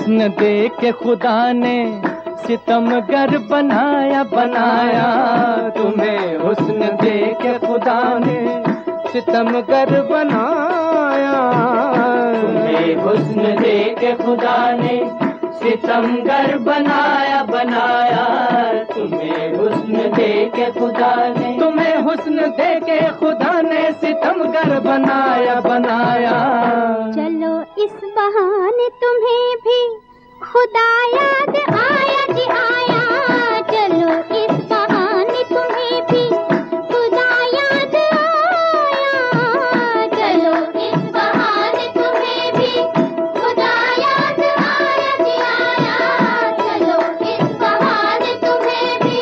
हुस्न दे के खुदा ने सितमगर बनाया बनाया, तुम्हें हुस्न दे के खुदा ने सितमगर बनाया, तुम्हें हुस्न दे के खुदा ने सितमगर बनाया बनाया, तुम्हें हुस्न दे के खुदा ने, तुम्हें हुस्न दे के खुदा ने सितमगर बनाया बनाया। चलो इस बहाने तुम्हें भी खुदा याद आया जी आया, चलो इस बहाने तुम्हें भी खुदा याद आया, चलो इस बहाने तुम्हें भी खुदा याद आया जी आया, चलो इस बहाने तुम्हें भी।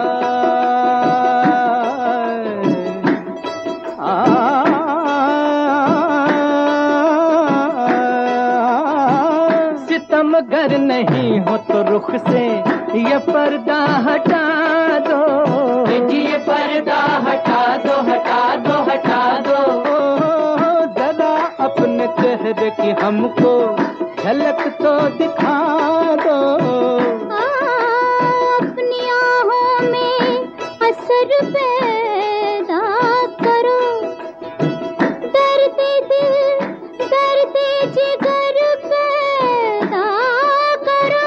सितमगर नहीं हो तो रुख से ये पर्दा हटा दो, ये पर्दा हटा दो हटा दो हटा दो, जरा अपने चेहरे की हमको झलक तो दिखा दो। अपनी आहों में असर पैदा करो, दर्द दिल दर्द जिगर पैदा करो,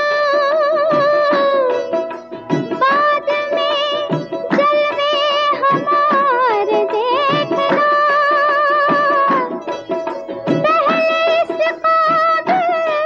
बाद में जलवे हमारे देखना, पहले इस काबिल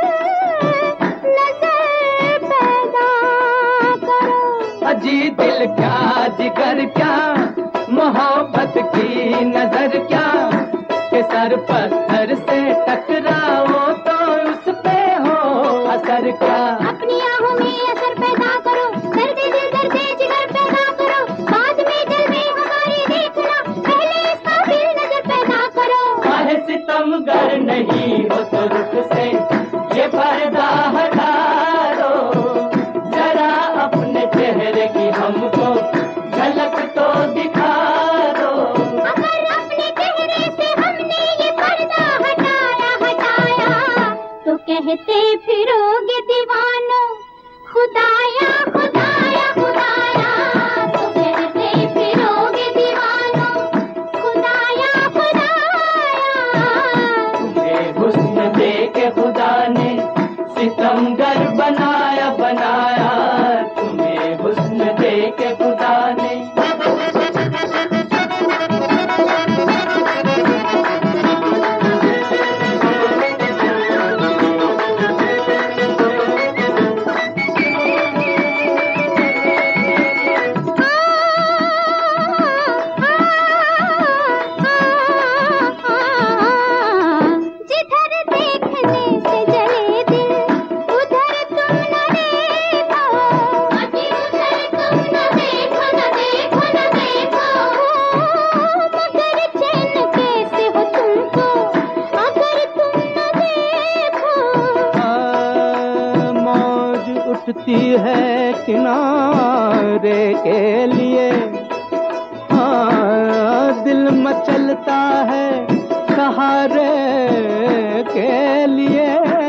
नजर पैदा करो। अजी दिल क्या जिगर क्या मोहब्बत की नजर क्या, के सर पत्थर से टकराओ तो उस पे हो असर क्या। अपनी आहों में असर पैदा करो, दर्द दिल दर्द जिगर पैदा करो, बाद में जलवे हमारे देखना, पहले इस काबिल नजर पैदा करो। काहे सितमगर नहीं हो तो रुख से ये पर्दा हटा दो, जरा अपने चेहरे की हमको झलक तो दिखा दो। अगर अपने चेहरे से हमने ये पर्दा हटाया हटाया, तो कहते फिरोगे दीवानों खुदाया खुदाया खुदाया, तो कहते फिरोगे दीवानों खुदाया खुदाया। तुम्हें हुस्न दे के खुदा ने सितमगर बनाया बनाया, तुम्हें हुस्न दे के खुदा ने। जिधर देखने से जले दिल उधर तुम न देखो, उधर तुम न देखो न देखो न देखो, मगर चैन कैसे हो तुमको अगर तुम न देखो। मौज उठती है किनारे के लिए, दिल मचलता है सहारे के लिए,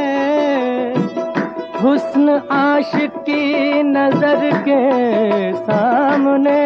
हुस्न आशिक की नजर के सामने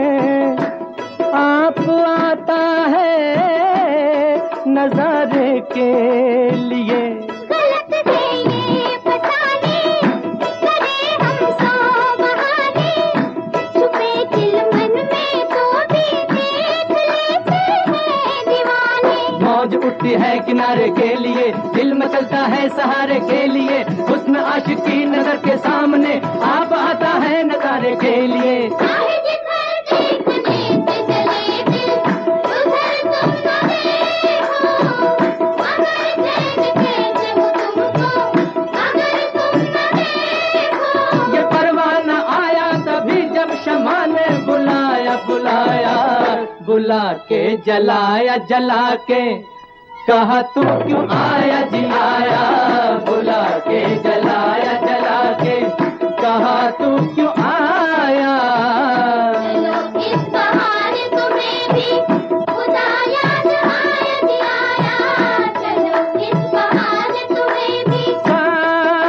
आप आता है नजारे के लिए। गलत है ये फसाने, करे हम सौ बहाने, छुपे दिल मन में तो भी देख लेते हैं दीवाने। मौज उठती है किनारे के लिए, दिल मचलता है सहारे के लिए, हुस्न आशिक की नजर के सामने आप आता है नजारे के लिए। चाहे जिधर देखने से जले दिल उधर तुम न देखो, मगर चैन कैसे हो तुमको अगर तुम न देखो। ये परवाना आया तभी जब शमा ने बुलाया बुलाया, बुला के जलाया जला के कहा तू क्यों आया जी आया, बुला के जलाया जला के कहा तू क्यों आया। चलो इस बहाने तुम्हें भी खुदा याद आया जी आया, चलो इस बहाने तुम्हें भी।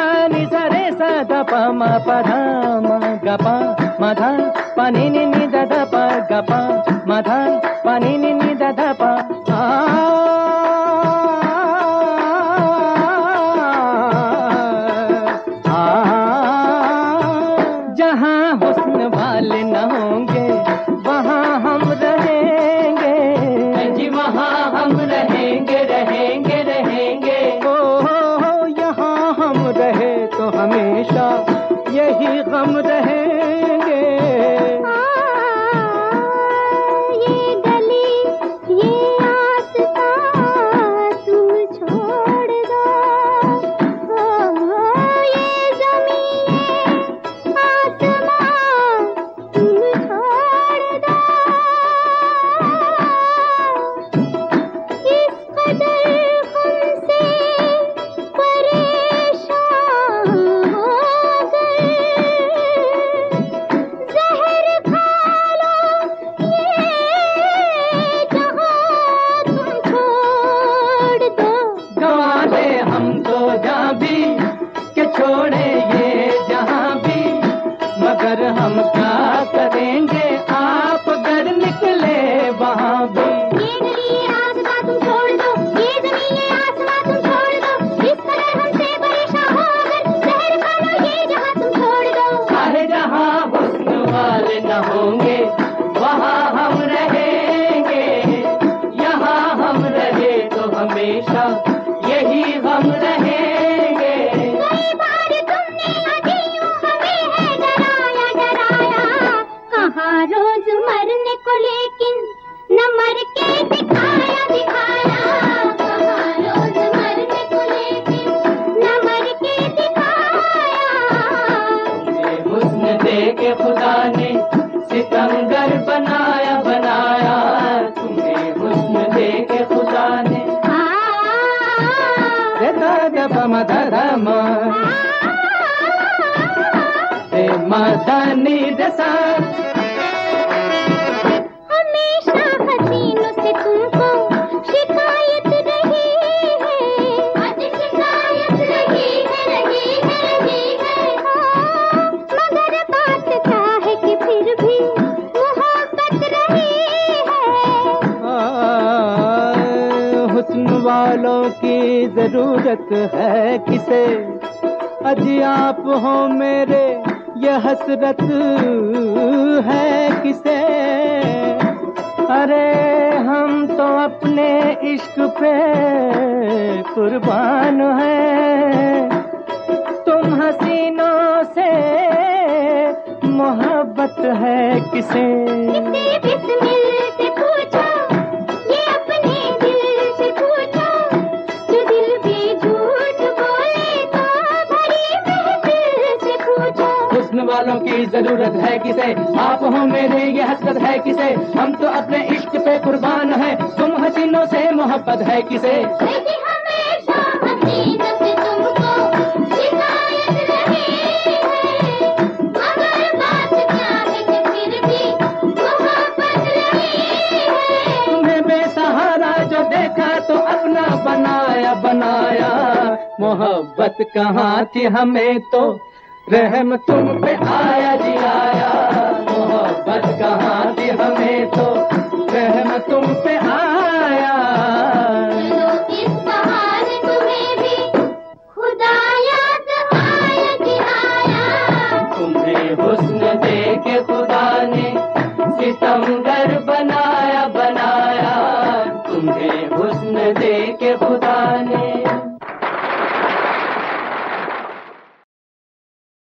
ma pa dha ma ga pa ma dha pa ni ni ni da da pa ga pa ma dha pa ni ni ni da da pa जहाँ हुस्न वाले न होंगे वहाँ हम रहेंगे जी, वहाँ हम रहेंगे रहेंगे रहेंगे। ओ यहाँ हम रहे तो हमेशा यही गम रहेंगे। ये गली ये आसमां तुम छोड़ दो, ये ज़मीन आसमां तुम छोड़ दो। इस कदर हमसे परेशान हो गए, ज़हर खा लो ये जहां तुम छोड़ दो। गवा दे हम तो जहाँ भी के छोड़े ये जहाँ भी, मगर हम क्या करेंगे आप अगर निकले वहाँ भी। ये गली ये रास्ता तुम छोड़ दो, ये ज़मीन ये आसमां तुम छोड़ दो। इस कदर हमसे परेशान हो अगर, ज़हर खा लो ये जहां तुम छोड़ दो। चाहे जहाँ हुस्न वाले न होंगे वहाँ हम रहेंगे, यहाँ हम रहे तो हमेशा यही हम रहेंगे। कई बार तुमने अजीयों हमें है डराया डराया, कहाँ रोज मरने को लेकिन न मर के दिखाया दिखाया। कहाँ रोज मरने को लेकिन न मर के दिखाया। ये हुस्न दे के खुदा ने सितमगर बनाया बनाया, तुम्हें हुस्न दे के खुदा ने। रे दा गा pa ma da da ma re ma da ni da sa। हमेशा हसीनों से तुमको शिकायत रही है, आज शिकायत रही है मगर बात क्या है कि फिर भी मोहब्बत रही है। हुस्न वालों की जरूरत है किसे, अजी आप हो मेरे ये हसरत है किसे। अरे हम तो अपने इश्क पे कुर्बान हैं, तुम हसीनों से मोहब्बत है किसे। इसे बिस्मिल से पूछो, ये अपने दिल से पूछो, जो दिल भी झूठ बोले तो भरी महफिल से पूछो। हुस्न वालों की जरूरत है किसे, आप हो मेरे ये हसरत है किसे। हम तो अपने इश्क पे कुर्बान हैं, तुम हसीनों से मोहब्बत है किसे। लेकिन हमेशा हसीनों से तुमको शिकायत रही है, मगर बात क्या है कि फिर भी मोहब्बत रही है। तुम्हें बेसहारा जो देखा तो अपना बनाया बनाया, मोहब्बत कहाँ थी हमें तो रहम तुम पे आया जी आया। मोहब्बत कहाँ थी हमें तो रहम तुम पे आया। चलो इस बहाने तुम्हें भी खुदा याद आया जी आया। तुम्हें हुस्न दे के खुदा ने सितमगर बनाया बनाया, तुम्हें हुस्न दे के खुदा